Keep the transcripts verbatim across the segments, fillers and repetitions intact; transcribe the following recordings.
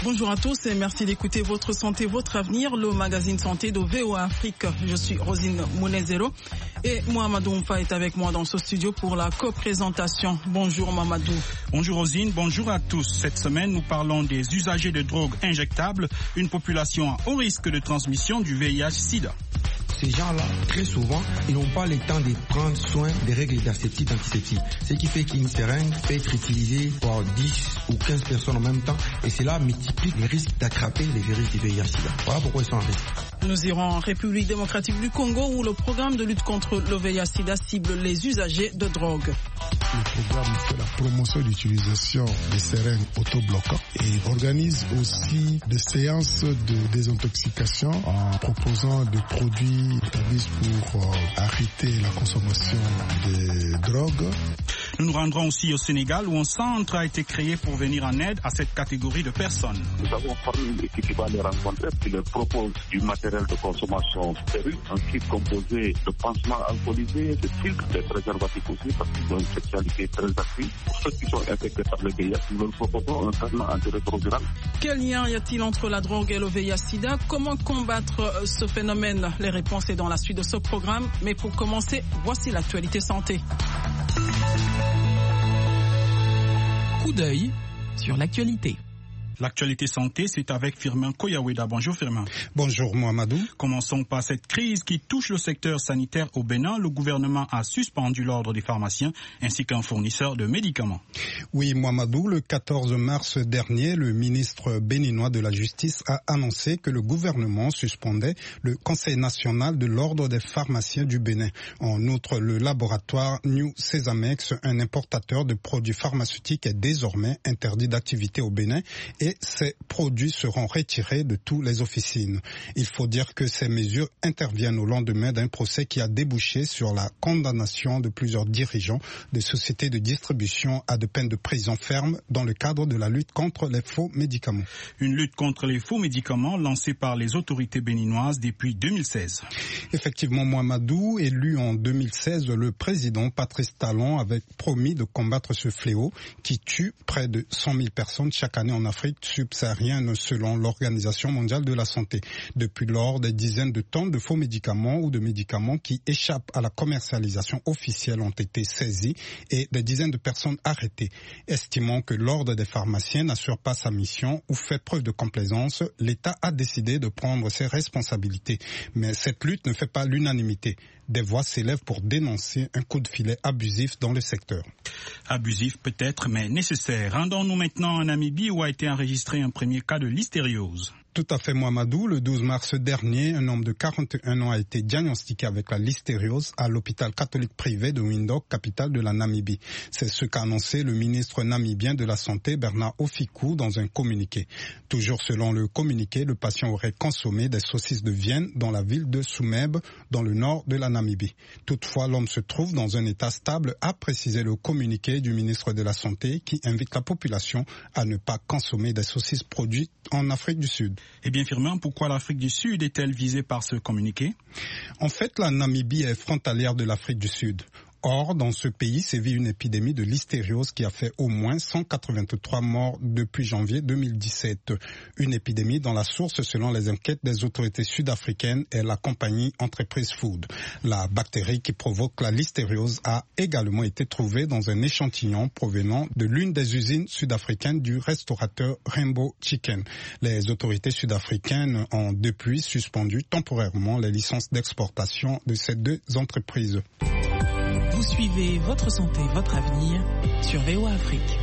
Bonjour à tous et merci d'écouter Votre Santé, Votre Avenir, le magazine santé de V O A Afrique. Je suis Rosine Mounezero et Mohamedou Mfa est avec moi dans ce studio pour la co-présentation. Bonjour Mohamedou. Bonjour Rosine, bonjour à tous. Cette semaine, nous parlons des usagers de drogues injectables, une population à haut risque de transmission du V I H sida. Ces gens-là, très souvent, ils n'ont pas le temps de prendre soin des règles interceptives antiseptiques. Ce qui fait qu'une seringue peut être utilisée par dix ou quinze personnes en même temps et cela multiplie les risques d'attraper les virus du V I H sida. Voilà pourquoi ils sont en risque. Nous irons en République démocratique du Congo où le programme de lutte contre le V I H sida cible les usagers de drogue. Le programme fait la promotion d'utilisation des seringues autobloquantes et organise aussi des séances de désintoxication en proposant des produits établis pour euh, arrêter la consommation des drogues. Nous nous rendrons aussi au Sénégal où un centre a été créé pour venir en aide à cette catégorie de personnes. Nous avons formé une équipe qui va les rencontrer, qui leur propose du matériel de consommation stérile, un kit composé de pansements alcoolisés, de filtres, de préservatifs aussi, parce qu'ils ont une sexualité très active. Pour ceux qui sont infectés par le V I H, nous leur proposons un traitement antirétroviral. Quel lien y a-t-il entre la drogue et le V I H sida? Comment combattre ce phénomène? Les réponses sont dans la suite de ce programme. Mais pour commencer, voici l'actualité santé. Coup d'œil sur l'actualité. L'actualité santé, c'est avec Firmin Koyaweda. Bonjour Firmin. Bonjour Mohamedou. Commençons par cette crise qui touche le secteur sanitaire au Bénin. Le gouvernement a suspendu l'ordre des pharmaciens ainsi qu'un fournisseur de médicaments. Oui Mohamedou, le quatorze mars dernier, le ministre béninois de la Justice a annoncé que le gouvernement suspendait le Conseil national de l'ordre des pharmaciens du Bénin. En outre, le laboratoire New Cesamex, un importateur de produits pharmaceutiques, est désormais interdit d'activité au Bénin et ces produits seront retirés de toutes les officines. Il faut dire que ces mesures interviennent au lendemain d'un procès qui a débouché sur la condamnation de plusieurs dirigeants de sociétés de distribution à de peines de prison ferme dans le cadre de la lutte contre les faux médicaments. Une lutte contre les faux médicaments lancée par les autorités béninoises depuis deux mille seize. Effectivement, Mohamedou, élu en deux mille seize, le président Patrice Talon avait promis de combattre ce fléau qui tue près de cent mille personnes chaque année en Afrique subsaharienne selon l'Organisation mondiale de la santé. Depuis lors, des dizaines de tonnes de faux médicaments ou de médicaments qui échappent à la commercialisation officielle ont été saisis et des dizaines de personnes arrêtées. Estimant que l'ordre des pharmaciens n'assure pas sa mission ou fait preuve de complaisance, l'État a décidé de prendre ses responsabilités. Mais cette lutte ne fait pas l'unanimité. Des voix s'élèvent pour dénoncer un coup de filet abusif dans le secteur. Abusif peut-être, mais nécessaire. Rendons-nous maintenant en Namibie où a été enregistré un premier cas de listériose. Tout à fait, Mohamedou. Le douze mars dernier, un homme de quarante et un ans a été diagnostiqué avec la listériose à l'hôpital catholique privé de Windhoek, capitale de la Namibie. C'est ce qu'a annoncé le ministre namibien de la Santé, Bernard Ofiku, dans un communiqué. Toujours selon le communiqué, le patient aurait consommé des saucisses de Vienne dans la ville de Soumeb, dans le nord de la Namibie. Toutefois, l'homme se trouve dans un état stable, a précisé le communiqué du ministre de la Santé, qui invite la population à ne pas consommer des saucisses produites en Afrique du Sud. Eh bien, Firmin, pourquoi l'Afrique du Sud est-elle visée par ce communiqué? En fait, la Namibie est frontalière de l'Afrique du Sud. Or, dans ce pays sévit une épidémie de listériose qui a fait au moins cent quatre-vingt-trois morts depuis janvier deux mille dix-sept. Une épidémie dont la source, selon les enquêtes des autorités sud-africaines, est la compagnie Entreprise Food. La bactérie qui provoque la listériose a également été trouvée dans un échantillon provenant de l'une des usines sud-africaines du restaurateur Rainbow Chicken. Les autorités sud-africaines ont depuis suspendu temporairement les licences d'exportation de ces deux entreprises. Vous suivez Votre Santé, Votre Avenir sur V O A Afrique.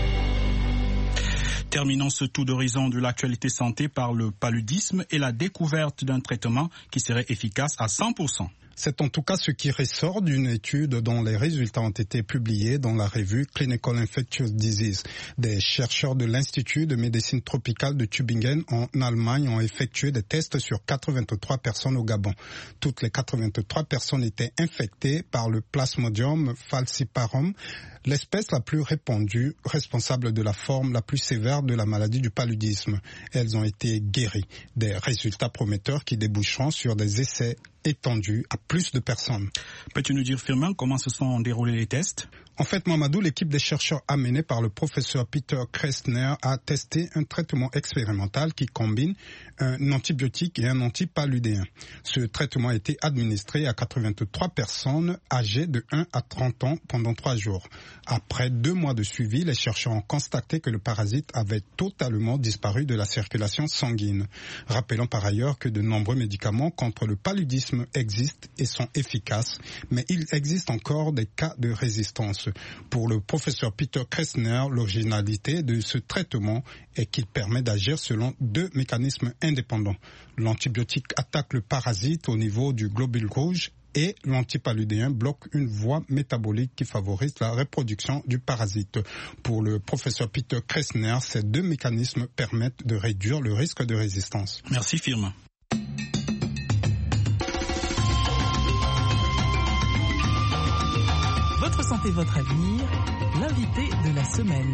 Terminons ce tour d'horizon de l'actualité santé par le paludisme et la découverte d'un traitement qui serait efficace à cent pour cent. C'est en tout cas ce qui ressort d'une étude dont les résultats ont été publiés dans la revue Clinical Infectious Disease. Des chercheurs de l'Institut de médecine tropicale de Tübingen en Allemagne ont effectué des tests sur quatre-vingt-trois personnes au Gabon. Toutes les quatre-vingt-trois personnes étaient infectées par le Plasmodium falciparum, l'espèce la plus répandue, responsable de la forme la plus sévère de la maladie du paludisme. Elles ont été guéries. Des résultats prometteurs qui déboucheront sur des essais étendus à plus de personnes. Peux-tu nous dire, Firmin, comment se sont déroulés les tests? En fait, Mamadou, l'équipe des chercheurs amenée par le professeur Peter Kressner a testé un traitement expérimental qui combine un antibiotique et un antipaludéen. Ce traitement a été administré à quatre-vingt-trois personnes âgées de un à trente ans pendant trois jours. Après deux mois de suivi, les chercheurs ont constaté que le parasite avait totalement disparu de la circulation sanguine. Rappelons par ailleurs que de nombreux médicaments contre le paludisme existent et sont efficaces, mais il existe encore des cas de résistance. Pour le professeur Peter Kressner, l'originalité de ce traitement est qu'il permet d'agir selon deux mécanismes indépendants. L'antibiotique attaque le parasite au niveau du globule rouge et l'antipaludéen bloque une voie métabolique qui favorise la reproduction du parasite. Pour le professeur Peter Kressner, ces deux mécanismes permettent de réduire le risque de résistance. Merci Firmin. Votre santé, votre avenir, l'invité de la semaine.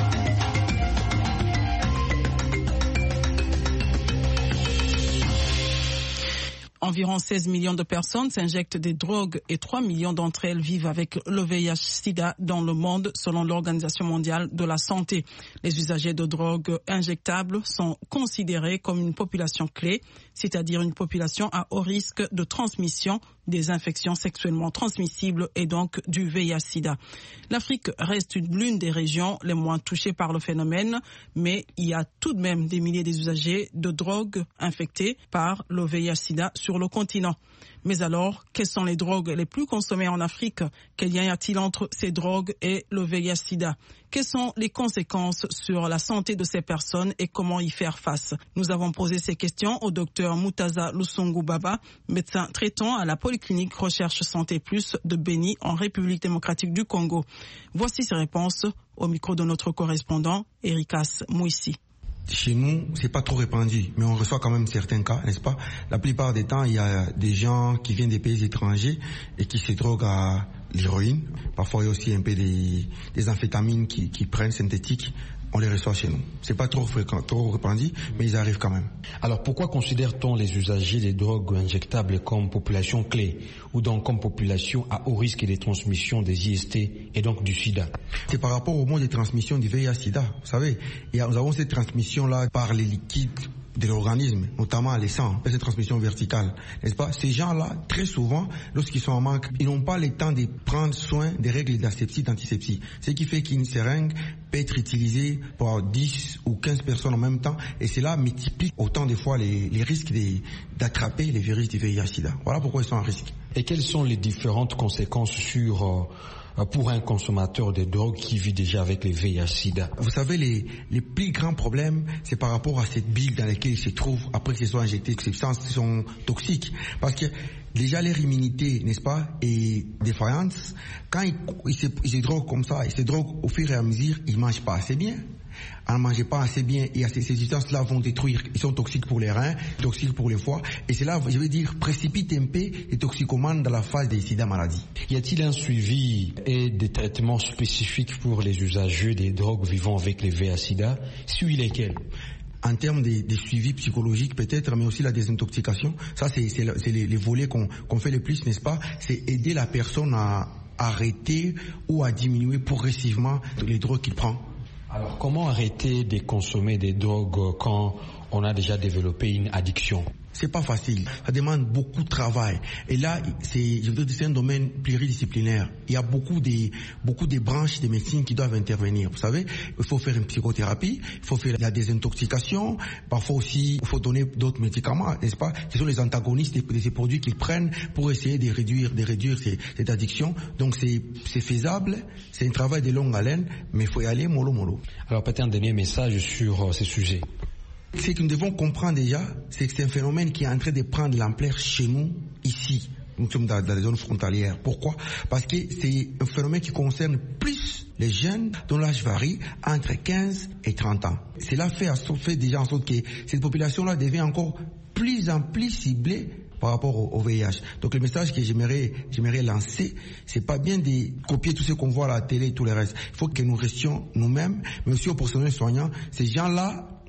Environ seize millions de personnes s'injectent des drogues et trois millions d'entre elles vivent avec le V I H sida dans le monde, selon l'Organisation mondiale de la santé. Les usagers de drogues injectables sont considérés comme une population clé, c'est-à-dire une population à haut risque de transmission des infections sexuellement transmissibles et donc du V I H sida. L'Afrique reste l'une des régions les moins touchées par le phénomène, mais il y a tout de même des milliers d'usagers de drogues infectés par le V I H sida sur le continent. Mais alors, quelles sont les drogues les plus consommées en Afrique? Quel lien y a-t-il entre ces drogues et le V I H sida? Quelles sont les conséquences sur la santé de ces personnes et comment y faire face? Nous avons posé ces questions au docteur Moutaza Lusungu Baba, médecin traitant à la Polyclinique Recherche Santé Plus de Beni en République démocratique du Congo. Voici ses réponses au micro de notre correspondant Erikas Mouissi. Chez nous, c'est pas trop répandu, mais on reçoit quand même certains cas, n'est-ce pas? La plupart des temps, il y a des gens qui viennent des pays étrangers et qui se droguent à l'héroïne. Parfois, il y a aussi un peu des, des amphétamines qui, qui prennent synthétiques. On les reçoit chez nous. C'est pas trop fréquent, trop répandu, mais ils arrivent quand même. Alors pourquoi considère-t-on les usagers des drogues injectables comme population clé ou donc comme population à haut risque des transmissions des I S T et donc du sida? C'est par rapport au mode de transmission du V I H sida. Vous savez, il y a, nous avons cette transmission-là par les liquides de l'organisme, notamment les sangs, cette transmission verticale, n'est-ce pas? Ces gens-là, très souvent, lorsqu'ils sont en manque, ils n'ont pas le temps de prendre soin des règles d'asepsie, d'antisepsie. Ce qui fait qu'une seringue peut être utilisée par dix ou quinze personnes en même temps, et cela multiplie autant de fois les, les risques de, d'attraper les virus du V I H sida. Voilà pourquoi ils sont en risque. Et quelles sont les différentes conséquences sur... Euh pour un consommateur de drogue qui vit déjà avec le V I H sida? Vous savez, les, les plus grands problèmes, c'est par rapport à cette bile dans laquelle il se trouve après qu'ils soient injectés de substances qui sont toxiques. Parce que déjà leur immunité, n'est-ce pas, est défaillante. Quand ils, ils, se, ils se droguent comme ça, ils se droguent au fur et à mesure, ils ne mangent pas assez bien. En ne mangeant pas assez bien, et ces, ces substances-là vont détruire, ils sont toxiques pour les reins, toxiques pour le foie, et cela, je veux dire, précipite un peu les toxicomanes dans la phase des sida maladies. Y a-t-il un suivi et des traitements spécifiques pour les usagers des drogues vivant avec les V I H sida? Si oui, lesquels? En termes de, de suivi psychologique peut-être, mais aussi la désintoxication, ça c'est, c'est, c'est les, les volets qu'on, qu'on fait le plus, n'est-ce pas? C'est aider la personne à arrêter ou à diminuer progressivement les drogues qu'il prend. Alors, comment arrêter de consommer des drogues quand on a déjà développé une addiction? C'est pas facile. Ça demande beaucoup de travail. Et là, c'est, je veux dire, c'est un domaine pluridisciplinaire. Il y a beaucoup de, beaucoup de branches de médecine qui doivent intervenir. Vous savez, il faut faire une psychothérapie, il faut faire la désintoxication, parfois aussi, il faut donner d'autres médicaments, n'est-ce pas? Ce sont les antagonistes de, de ces produits qu'ils prennent pour essayer de réduire, de réduire ces, cette addiction. Donc c'est, c'est faisable, c'est un travail de longue haleine, mais il faut y aller mollo mollo. Alors peut-être un dernier message sur euh, ce sujet. Ce que nous devons comprendre déjà, c'est que c'est un phénomène qui est en train de prendre l'ampleur chez nous, ici. Nous sommes dans, dans les zones frontalières. Pourquoi? Parce que c'est un phénomène qui concerne plus les jeunes dont l'âge varie entre quinze et trente ans. Cela fait, fait déjà en sorte que cette population-là devient encore plus en plus ciblée par rapport au, au V I H. Donc le message que j'aimerais, j'aimerais lancer, c'est pas bien de copier tout ce qu'on voit à la télé et tout le reste. Il faut que nous restions nous-mêmes, mais aussi aux personnels soignants. Ces gens-là,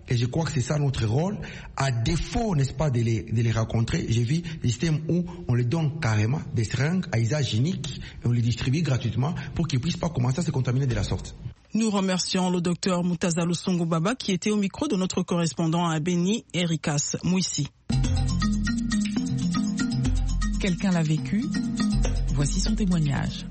Et je crois que c'est ça notre rôle. À défaut, n'est-ce pas, de les, de les rencontrer, j'ai vu des systèmes où on les donne carrément des seringues à usage unique et on les distribue gratuitement pour qu'ils ne puissent pas commencer à se contaminer de la sorte. Nous remercions le docteur Moutaza Lusongo Baba qui était au micro de notre correspondant à Beni, Erikas Mouissi. Quelqu'un l'a vécu. Voici son témoignage.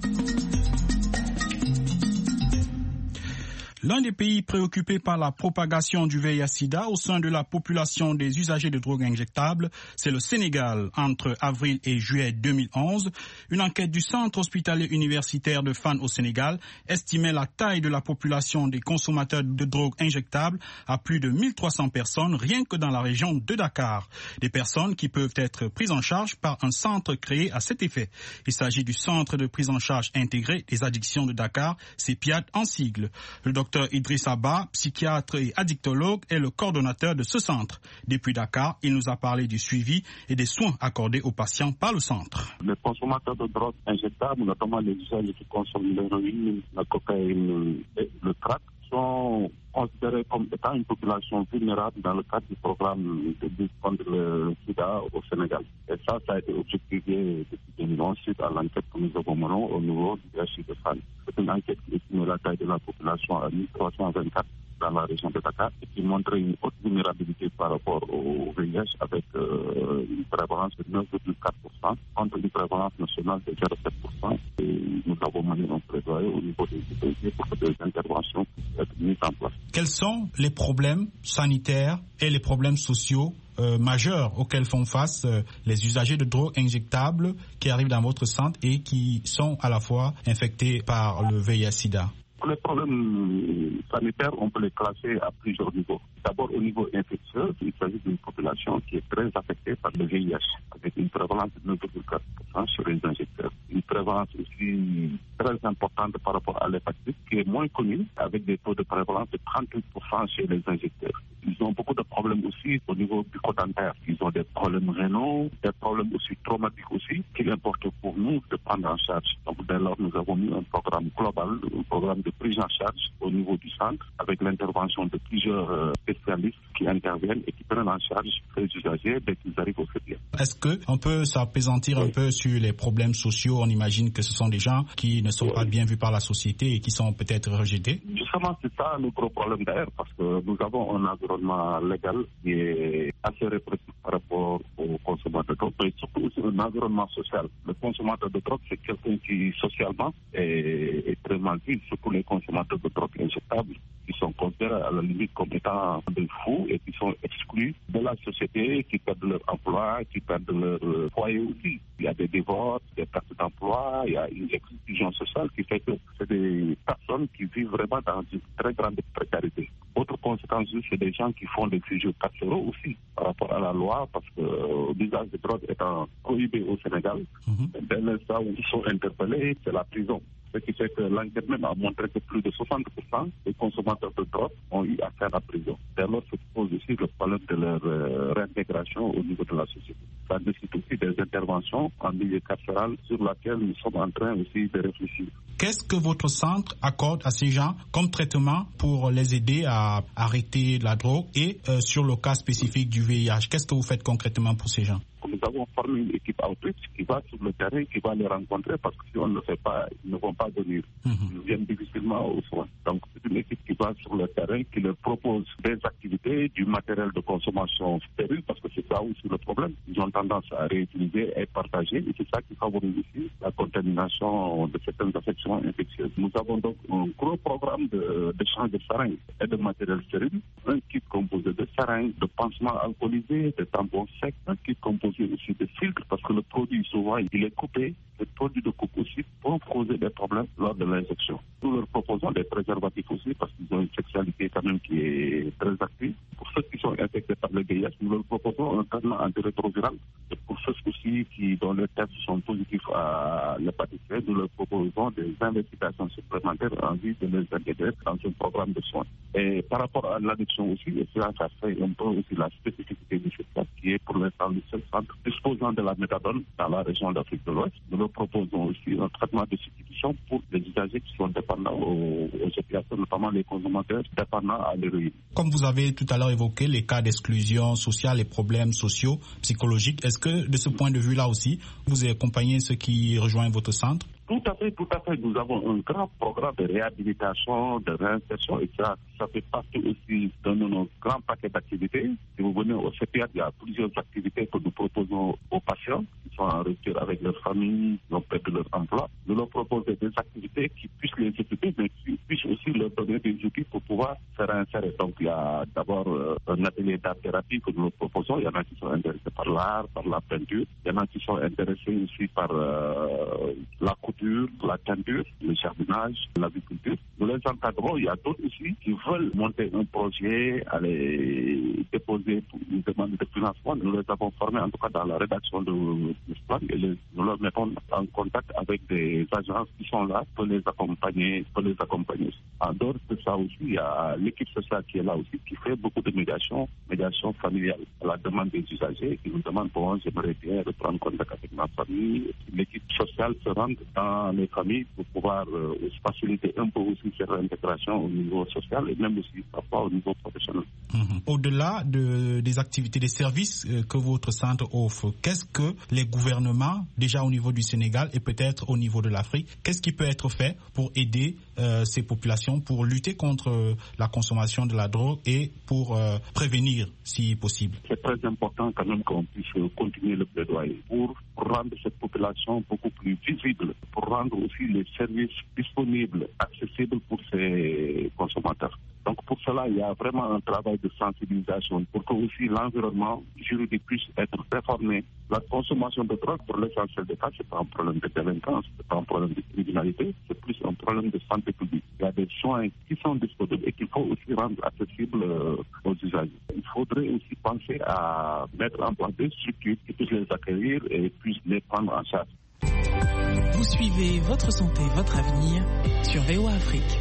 L'un des pays préoccupés par la propagation du V I H sida au sein de la population des usagers de drogues injectables, c'est le Sénégal. Entre avril et juillet deux mille onze, une enquête du Centre hospitalier universitaire de Fann au Sénégal estimait la taille de la population des consommateurs de drogues injectables à plus de mille trois cents personnes rien que dans la région de Dakar. Des personnes qui peuvent être prises en charge par un centre créé à cet effet. Il s'agit du Centre de prise en charge intégré des addictions de Dakar, CEPIAD en sigle. Le docteur Idriss Abba, psychiatre et addictologue, est le coordonnateur de ce centre. Depuis Dakar, il nous a parlé du suivi et des soins accordés aux patients par le centre. Les consommateurs de drogues injectables, notamment les usagers qui consomment l'héroïne, la cocaïne et le crack, sont considérés comme étant une population vulnérable dans le cadre du programme de lutte contre le sida au Sénégal. Et ça, ça a été objectivé depuis deux mille onze suite à l'enquête que nous avons menée au niveau du V I H de Fann. C'est une enquête qui estime la taille de la population à mille trois cent vingt-quatre dans la région de Dakar et qui montrait une haute vulnérabilité par rapport au V I H avec euh, une prévalence de neuf virgule quatre pour cent contre une prévalence nationale de zéro virgule sept pour cent. Et nous avons mené un plaidoyer au niveau des autorités pour que des interventions puissent être mises en place. Quels sont les problèmes sanitaires et les problèmes sociaux euh, majeurs auxquels font face euh, les usagers de drogues injectables qui arrivent dans votre centre et qui sont à la fois infectés par le V I H sida? Les problèmes sanitaires, on peut les classer à plusieurs niveaux. D'abord, au niveau infectieux, il s'agit d'une population qui est très affectée par le V I H, avec une prévalence de neuf virgule quatre pour cent sur les injecteurs. Une prévalence aussi très importante par rapport à l'hépatite, qui est moins connue, avec des taux de prévalence de trente-huit pour cent chez les injecteurs. Ils ont beaucoup de problèmes aussi au niveau bucco-dentaire. Ils ont des problèmes rénaux, des problèmes aussi traumatiques aussi, qu'il importe pour nous de prendre en charge. Donc, dès lors, nous avons mis un programme global, un programme de prise en charge au niveau du centre, avec l'intervention de plusieurs euh, spécialistes qui interviennent et qui prennent en charge les usagers dès qu'ils arrivent au C P I. Est-ce qu'on peut s'apaisantir oui. un peu sur les problèmes sociaux? On imagine que ce sont des gens qui ne sont oui. pas bien vus par la société et qui sont peut-être rejetés. Justement, c'est ça le gros problème d'ailleurs, parce que nous avons un environnement légal qui est assez répressif par rapport aux consommateurs de drogue, mais surtout aussi un environnement social. Le consommateur de drogue, c'est quelqu'un qui socialement est, est très mal vu, surtout les consommateurs de drogue injectables qui sont considérés à la limite comme étant des fous et qui sont exclus de la société, qui perdent leur emploi, qui perdent leur foyer aussi. Il y a des divorces, des pertes d'emploi, il y a une exclusion sociale qui fait que c'est des personnes qui vivent vraiment dans une très grande précarité. Autre conséquence, c'est des gens qui font des fusils carcéraux aussi par rapport à la loi, parce que euh, l'usage de drogue étant prohibé au Sénégal, mm-hmm. dès l'instant où ils sont interpellés, c'est la prison. Ce qui fait que l'enquête même a montré que plus de soixante pour cent des consommateurs de drogue ont eu affaire à la prison. Dès lors, se pose aussi le problème de leur euh, réintégration au niveau de la société. Ça nécessite aussi des interventions en milieu carcéral sur laquelle nous sommes en train aussi de réfléchir. Qu'est-ce que votre centre accorde à ces gens comme traitement pour les aider à arrêter la drogue et euh, sur le cas spécifique du V I H, qu'est-ce que vous faites concrètement pour ces gens? Nous avons formé une équipe outreach qui va sur le terrain, qui va les rencontrer, parce que si on ne le fait pas, ils ne vont pas venir. Mm-hmm. Ils viennent difficilement aux soins. Donc c'est une équipe qui va sur le terrain, qui leur propose des activités, du matériel de consommation stérile, parce que c'est ça aussi le problème. Ils ont tendance à réutiliser et partager, et c'est ça qui favorise ici la contamination de certaines affections infectieuses. Nous avons donc un gros programme de, d'échange de seringues et de matériel stérile, un kit composé de seringues, de pansements alcoolisés, de tampons secs, un kit composé aussi de filtres, parce que le produit souvent il est coupé. Les produits de coupe aussi peuvent causer des problèmes lors de l'injection. Nous leur proposons des préservatifs aussi, parce qu'ils ont une sexualité quand même qui est très active. Pour ceux qui sont infectés par le V I H, nous leur proposons un traitement antirétroviral. Et pour ceux aussi qui, dont les tests sont positifs à l'hépatite C, nous leur proposons des investigations supplémentaires en vue de les intégrer dans un programme de soins. Et par rapport à l'addiction aussi, et cela, ça fait un peu aussi la spécificité du secteur, qui est pour l'instant le seul centre disposant de la méthadone dans la région d'Afrique de l'Ouest. Nous leur proposons aussi un traitement de substitution pour les usagers qui sont dépendants aux, aux opiacés, notamment les consommateurs dépendants à l'héroïne. Comme vous avez tout à l'heure évoqué les cas d'exclusion sociale, les problèmes sociaux, psychologiques. Est-ce que de ce point de vue-là aussi, vous accompagnez ceux qui rejoignent votre centre? Tout à fait, tout à fait. Nous avons un grand programme de réhabilitation, de réinsertion, et ça, ça fait partie aussi de nos grands paquets d'activités. Si vous venez au C P A, il y a plusieurs activités que nous proposons aux patients qui sont en rupture avec leur famille, qui ont perdu leur emploi. Nous leur proposons des activités qui puissent les exécuter, mais qui puissent aussi leur donner des outils pour pouvoir se réinsérer. Donc, il y a d'abord euh, un atelier d'art-thérapie que nous leur proposons. Il y en a qui sont intéressés par l'art, par la peinture. Il y en a qui sont intéressés aussi par euh, la couture, la teinture, le jardinage, l'agriculture. Nous les encadrons. Il y a d'autres aussi qui veulent monter un projet, aller déposer une demande de financement. Nous les avons formés en tout cas dans la rédaction de ce plan et les, nous leur mettons en contact avec des agences qui sont là pour les accompagner, pour les accompagner. En dehors de ça aussi, il y a l'équipe sociale qui est là aussi, qui fait beaucoup de médiation, médiation familiale. À la demande des usagers qui nous demandent bon, j'aimerais bien reprendre contact avec ma famille. L'équipe sociale se rend dans les familles pour pouvoir euh, faciliter un peu aussi cette réintégration au niveau social et même aussi parfois au niveau professionnel. Mmh. Au-delà de, des activités, des services euh, que votre centre offre, qu'est-ce que les gouvernements, déjà au niveau du Sénégal et peut-être au niveau de l'Afrique, qu'est-ce qui peut être fait pour aider euh, ces populations, pour lutter contre euh, la consommation de la drogue et pour euh, prévenir si possible? C'est très important quand même qu'on puisse continuer le plaidoyer pour rendre cette population beaucoup plus visible, pour rendre aussi les services disponibles, accessibles pour ces consommateurs. Donc pour cela, il y a vraiment un travail de sensibilisation pour que aussi l'environnement juridique puisse être réformé. La consommation de drogue, pour l'essentiel des cas, c'est pas un problème de délinquance, c'est pas un problème de criminalité, c'est plus un problème de santé publique. Il y a des soins qui sont disponibles et qu'il faut aussi rendre accessibles aux usagers. Il faudrait aussi penser à mettre en place des structures qui puissent les accueillir et puissent les prendre en charge. Vous suivez Votre Santé, Votre Avenir sur V O A Afrique.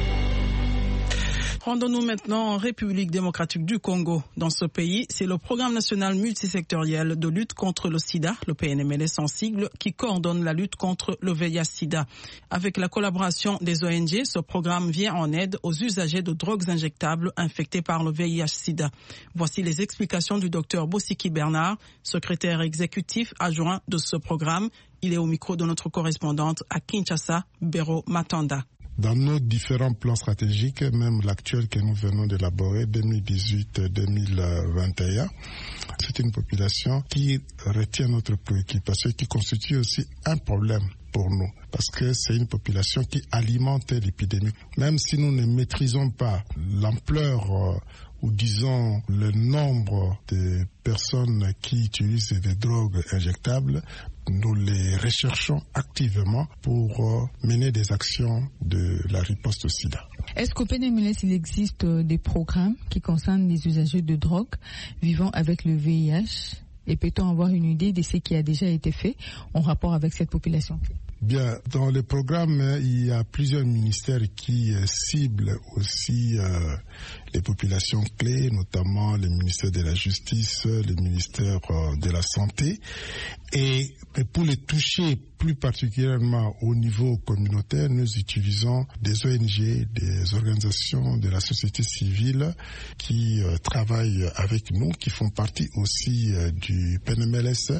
Rendons-nous maintenant en République démocratique du Congo. Dans ce pays, c'est le programme national multisectoriel de lutte contre le sida, le P N M L S en sigle, qui coordonne la lutte contre le V I H sida. Avec la collaboration des O N G, ce programme vient en aide aux usagers de drogues injectables infectés par le V I H sida. Voici les explications du docteur Bossiki Bernard, secrétaire exécutif adjoint de ce programme. Il est au micro de notre correspondante à Kinshasa, Béro Matanda. Dans nos différents plans stratégiques, même l'actuel que nous venons d'élaborer, deux mille dix-huit deux mille vingt et un, c'est une population qui retient notre préoccupation, qui constitue aussi un problème pour nous, parce que c'est une population qui alimente l'épidémie. Même si nous ne maîtrisons pas l'ampleur euh, ou disons le nombre de personnes qui utilisent des drogues injectables, nous les recherchons activement pour euh, mener des actions de la riposte au sida. Est-ce qu'au P N M L S, il existe euh, des programmes qui concernent les usagers de drogue vivant avec le V I H? Et peut-on avoir une idée de ce qui a déjà été fait en rapport avec cette population? Bien, dans le programme, il y a plusieurs ministères qui euh, ciblent aussi euh, les populations clés, notamment le ministère de la Justice, le ministère euh, de la Santé. Et, et pour les toucher plus particulièrement au niveau communautaire, nous utilisons des O N G, des organisations de la société civile qui euh, travaillent avec nous, qui font partie aussi euh, du P N M L S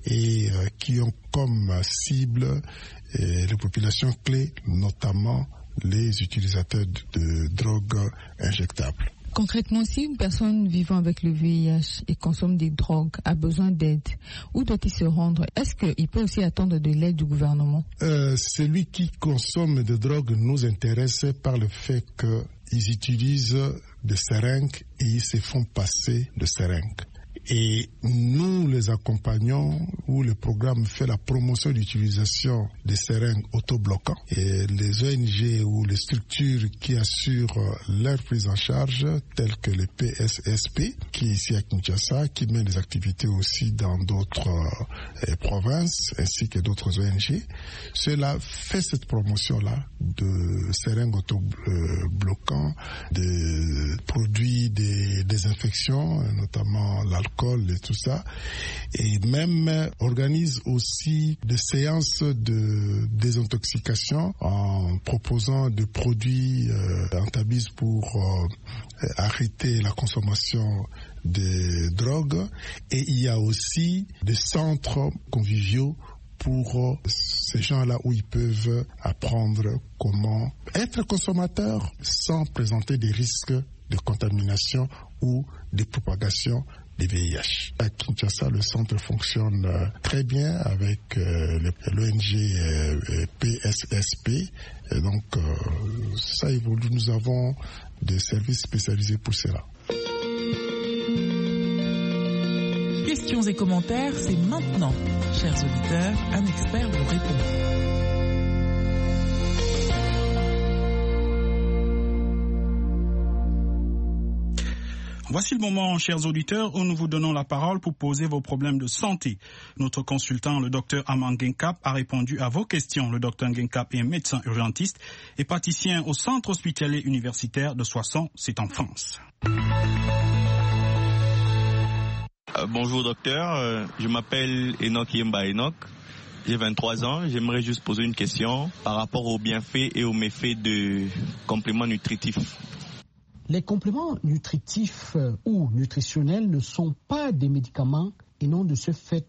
et euh, qui ont comme cible et les populations clés, notamment les utilisateurs de, de drogues injectables. Concrètement, si une personne vivant avec le V I H et consomme des drogues a besoin d'aide, où doit-il se rendre? Est-ce qu'il peut aussi attendre de l'aide du gouvernement? euh, Celui qui consomme des drogues nous intéresse par le fait qu'ils utilisent des seringues et ils se font passer de seringues. Et nous les accompagnons, où le programme fait la promotion de l'utilisation des seringues autobloquants. Et les O N G ou les structures qui assurent leur prise en charge, telles que le P S S P, qui est ici à Kinshasa, qui mène des activités aussi dans d'autres euh, provinces, ainsi que d'autres O N G, cela fait cette promotion-là de seringues autobloquants, des produits des désinfections, notamment l'alcool et tout ça, et même organise aussi des séances de désintoxication en proposant des produits euh, antabis pour euh, arrêter la consommation des drogues. Et il y a aussi des centres conviviaux pour ces gens-là où ils peuvent apprendre comment être consommateurs sans présenter des risques de contamination ou de propagation des V I H. À Kinshasa, le centre fonctionne très bien avec euh, l'O N G euh, P S S P. Et donc, euh, ça évolue. Nous avons des services spécialisés pour cela. Questions et commentaires, c'est maintenant. Chers auditeurs, un expert vous répond. Voici le moment, chers auditeurs, où nous vous donnons la parole pour poser vos problèmes de santé. Notre consultant, le docteur Aman Genkap, a répondu à vos questions. Le docteur Genkap est médecin urgentiste et praticien au centre hospitalier universitaire de Soissons, c'est en France. Euh, bonjour docteur, euh, je m'appelle Enoch Yemba Enoch, j'ai vingt-trois ans, j'aimerais juste poser une question par rapport aux bienfaits et aux méfaits de compléments nutritifs. Les compléments nutritifs ou nutritionnels ne sont pas des médicaments et n'ont de ce fait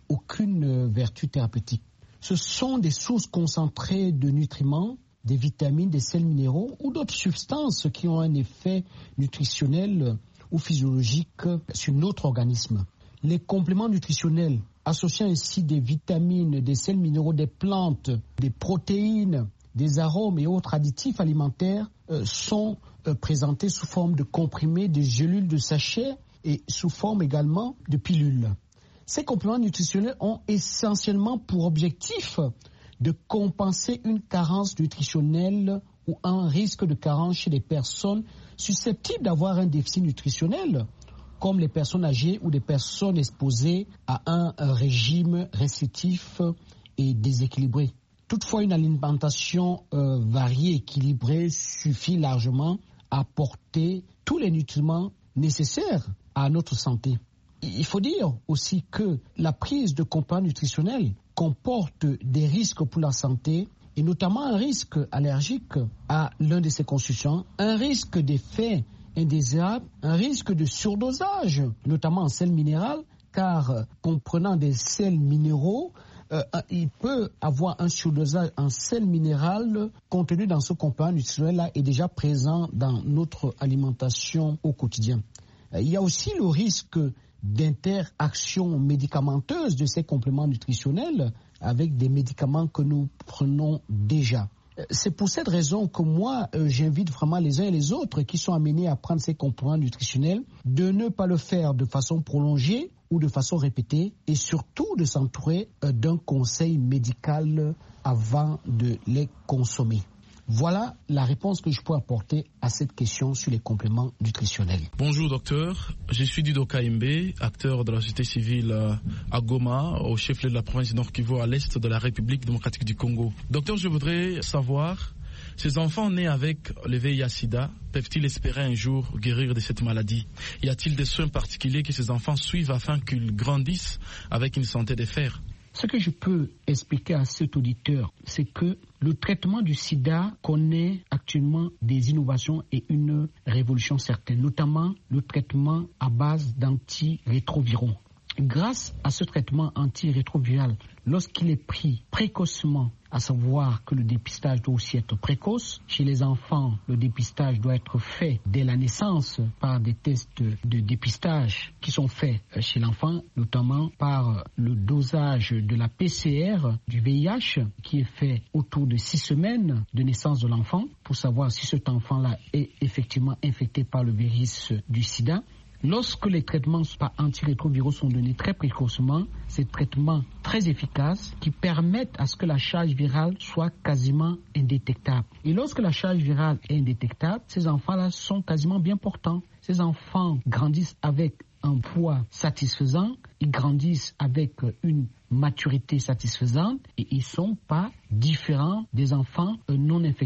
aucune vertu thérapeutique. Ce sont des sources concentrées de nutriments, des vitamines, des sels minéraux ou d'autres substances qui ont un effet nutritionnel ou physiologique sur notre organisme. Les compléments nutritionnels associant ainsi des vitamines, des sels minéraux, des plantes, des protéines, des arômes et autres additifs alimentaires euh, sont euh, présentés sous forme de comprimés, de gélules, de sachets et sous forme également de pilules. Ces compléments nutritionnels ont essentiellement pour objectif de compenser une carence nutritionnelle ou un risque de carence chez les personnes susceptibles d'avoir un déficit nutritionnel, comme les personnes âgées ou des personnes exposées à un régime restrictif et déséquilibré. Toutefois, une alimentation euh, variée, équilibrée, suffit largement à apporter tous les nutriments nécessaires à notre santé. Il faut dire aussi que la prise de compléments nutritionnels comporte des risques pour la santé, et notamment un risque allergique à l'un de ces constituants, un risque d'effet indésirable, un risque de surdosage, notamment en sels minéraux, car comprenant des sels minéraux, euh, il peut avoir un surdosage en sels minéraux contenu dans ce complément nutritionnel-là et déjà présent dans notre alimentation au quotidien. Euh, il y a aussi le risque d'interaction médicamenteuse de ces compléments nutritionnels avec des médicaments que nous prenons déjà. C'est pour cette raison que moi, euh, j'invite vraiment les uns et les autres qui sont amenés à prendre ces compléments nutritionnels de ne pas le faire de façon prolongée ou de façon répétée et surtout de s'entourer euh, d'un conseil médical avant de les consommer. Voilà la réponse que je peux apporter à cette question sur les compléments nutritionnels. Bonjour docteur, je suis Dido Kaimbe, acteur de la société civile à Goma, au chef-lieu de la province du Nord Kivu, à l'est de la République démocratique du Congo. Docteur, je voudrais savoir, ces enfants nés avec le V I H sida peuvent-ils espérer un jour guérir de cette maladie? Y a-t-il des soins particuliers que ces enfants suivent afin qu'ils grandissent avec une santé de fer? Ce que je peux expliquer à cet auditeur, c'est que le traitement du sida connaît actuellement des innovations et une révolution certaine, notamment le traitement à base d'antirétroviraux. Grâce à ce traitement antirétroviral, lorsqu'il est pris précocement, à savoir que le dépistage doit aussi être précoce, chez les enfants, le dépistage doit être fait dès la naissance par des tests de dépistage qui sont faits chez l'enfant, notamment par le dosage de la P C R du V I H qui est fait autour de six semaines de naissance de l'enfant pour savoir si cet enfant-là est effectivement infecté par le virus du sida. Lorsque les traitements par antirétroviraux sont donnés très précocement, ces traitements très efficaces qui permettent à ce que la charge virale soit quasiment indétectable. Et lorsque la charge virale est indétectable, ces enfants-là sont quasiment bien portants. Ces enfants grandissent avec un poids satisfaisant, ils grandissent avec une maturité satisfaisante et ils ne sont pas différents des enfants non infectés.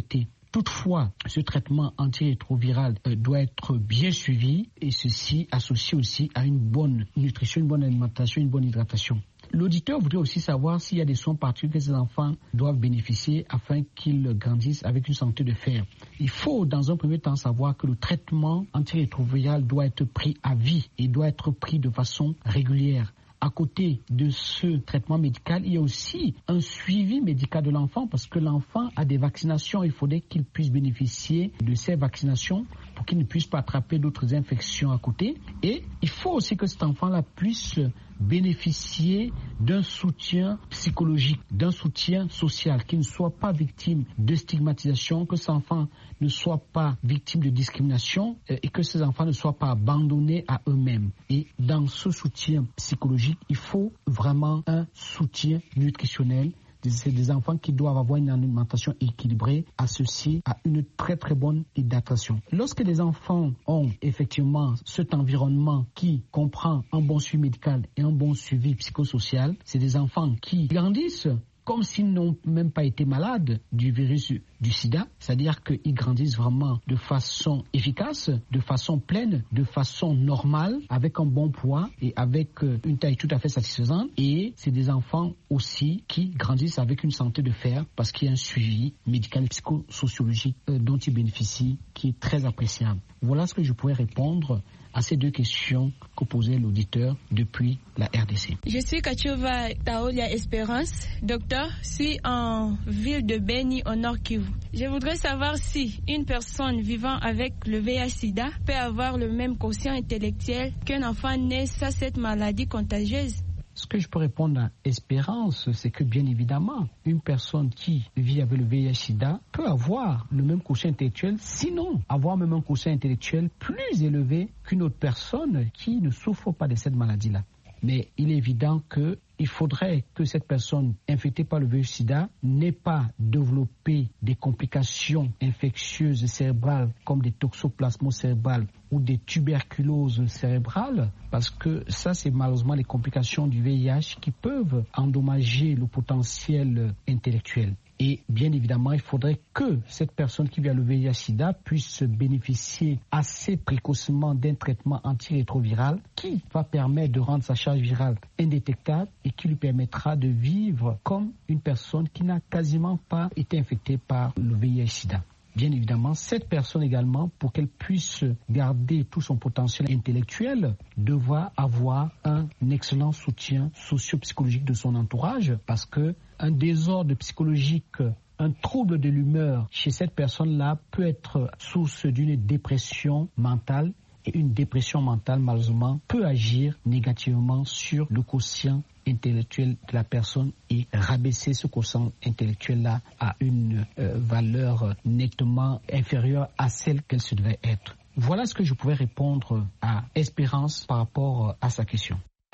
Toutefois, ce traitement antirétroviral euh, doit être bien suivi et ceci associé aussi à une bonne nutrition, une bonne alimentation, une bonne hydratation. L'auditeur voudrait aussi savoir s'il y a des soins particuliers que ces enfants doivent bénéficier afin qu'ils grandissent avec une santé de fer. Il faut dans un premier temps savoir que le traitement antirétroviral doit être pris à vie et doit être pris de façon régulière. À côté de ce traitement médical, il y a aussi un suivi médical de l'enfant parce que l'enfant a des vaccinations. Il faudrait qu'il puisse bénéficier de ces vaccinations pour qu'il ne puisse pas attraper d'autres infections à côté. Et il faut aussi que cet enfant-là puisse bénéficier d'un soutien psychologique, d'un soutien social, qu'il ne soit pas victime de stigmatisation, que cet enfant ne soit pas victime de discrimination et que ces enfants ne soient pas abandonnés à eux-mêmes. Et dans ce soutien psychologique, il faut vraiment un soutien nutritionnel. C'est des enfants qui doivent avoir une alimentation équilibrée associée à une très très bonne hydratation. Lorsque les enfants ont effectivement cet environnement qui comprend un bon suivi médical et un bon suivi psychosocial, c'est des enfants qui grandissent comme s'ils n'ont même pas été malades du virus du sida, c'est-à-dire qu'ils grandissent vraiment de façon efficace, de façon pleine, de façon normale, avec un bon poids et avec une taille tout à fait satisfaisante. Et c'est des enfants aussi qui grandissent avec une santé de fer parce qu'il y a un suivi médical et psychosociologique dont ils bénéficient qui est très appréciable. Voilà ce que je pourrais répondre à ces deux questions que posait l'auditeur depuis la R D C. Je suis Kachova Taolia Espérance, docteur, suis en ville de Beni au Nord Kivu. Je voudrais savoir si une personne vivant avec le V I H sida peut avoir le même quotient intellectuel qu'un enfant né sans cette maladie contagieuse. Ce que je peux répondre à Espérance, c'est que bien évidemment, une personne qui vit avec le V I H sida peut avoir le même quotient intellectuel, sinon avoir même un quotient intellectuel plus élevé qu'une autre personne qui ne souffre pas de cette maladie-là. Mais il est évident que il faudrait que cette personne infectée par le V I H sida n'ait pas développé des complications infectieuses cérébrales comme des toxoplasmoses cérébrales ou des tuberculoses cérébrales, parce que ça, c'est malheureusement les complications du V I H qui peuvent endommager le potentiel intellectuel. Et bien évidemment, il faudrait que cette personne qui vit le V I H sida puisse bénéficier assez précocement d'un traitement antirétroviral qui va permettre de rendre sa charge virale indétectable et qui lui permettra de vivre comme une personne qui n'a quasiment pas été infectée par le V I H sida. Bien évidemment, cette personne également, pour qu'elle puisse garder tout son potentiel intellectuel, devra avoir un excellent soutien socio-psychologique de son entourage, parce que un désordre psychologique, un trouble de l'humeur chez cette personne-là peut être source d'une dépression mentale. Et une dépression mentale, malheureusement, peut agir négativement sur le quotient intellectuel de la personne et rabaisser ce quotient intellectuel-là à une euh, valeur nettement inférieure à celle qu'elle se devait être. Voilà ce que je pouvais répondre à Espérance par rapport à sa question.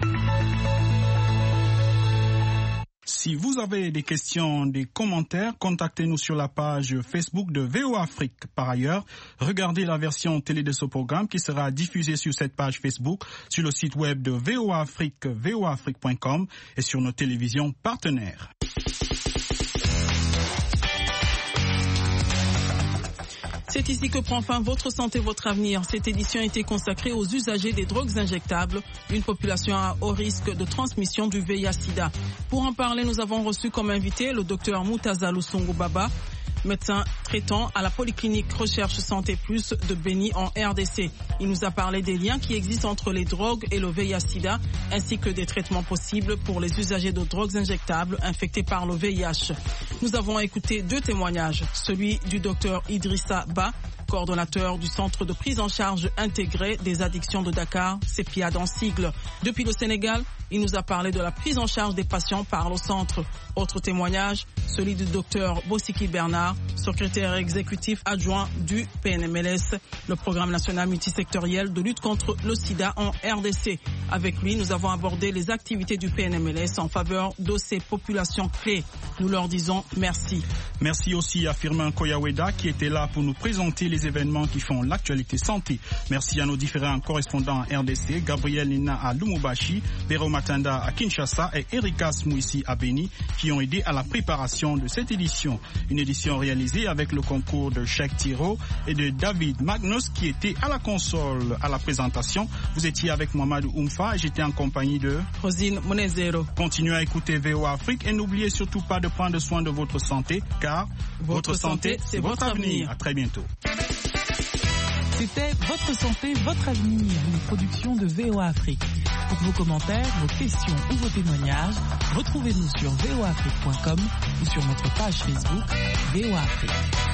Si vous avez des questions, des commentaires, contactez-nous sur la page Facebook de V O A Afrique. Par ailleurs, regardez la version télé de ce programme qui sera diffusée sur cette page Facebook, sur le site web de V O A Afrique, v o a afrique point com et sur nos télévisions partenaires. C'est ici que prend fin Votre santé, votre avenir. Cette édition a été consacrée aux usagers des drogues injectables, une population à haut risque de transmission du V I H sida. Pour en parler, nous avons reçu comme invité le docteur Moutaza Lusongo Baba, médecin traitant à la Polyclinique Recherche Santé Plus de Beni en R D C. Il nous a parlé des liens qui existent entre les drogues et le V I H sida, ainsi que des traitements possibles pour les usagers de drogues injectables infectés par le V I H. Nous avons écouté deux témoignages, celui du docteur Idrissa Ba, coordonnateur du Centre de prise en charge intégrée des addictions de Dakar, CEPIAD en sigle. Depuis le Sénégal, il nous a parlé de la prise en charge des patients par le centre. Autre témoignage, celui du docteur Bossiki Bernard, secrétaire exécutif adjoint du P N M L S, le programme national multisectoriel de lutte contre le sida en R D C. Avec lui, nous avons abordé les activités du P N M L S en faveur de ces populations clés. Nous leur disons merci. Merci aussi à Firmin Koyaweda qui était là pour nous présenter les événements qui font l'actualité santé. Merci à nos différents correspondants R D C, Gabriel Nina à Lumumbashi, Bero Matanda à Kinshasa et Erika Smouissi à Beni qui ont aidé à la préparation de cette édition. Une édition réalisée avec le concours de Cheikh Tiro et de David Magnus qui était à la console à la présentation. Vous étiez avec Mamadou Oumfa et j'étais en compagnie de Rosine Monezero. Continuez à écouter V O A Afrique et n'oubliez surtout pas de prendre soin de votre santé car votre, votre santé, c'est votre avenir. avenir. À très bientôt. C'était Votre santé, votre avenir, une production de V O A Afrique. Pour vos commentaires, vos questions ou vos témoignages, retrouvez-nous sur v o afrique point com ou sur notre page Facebook V O A Afrique.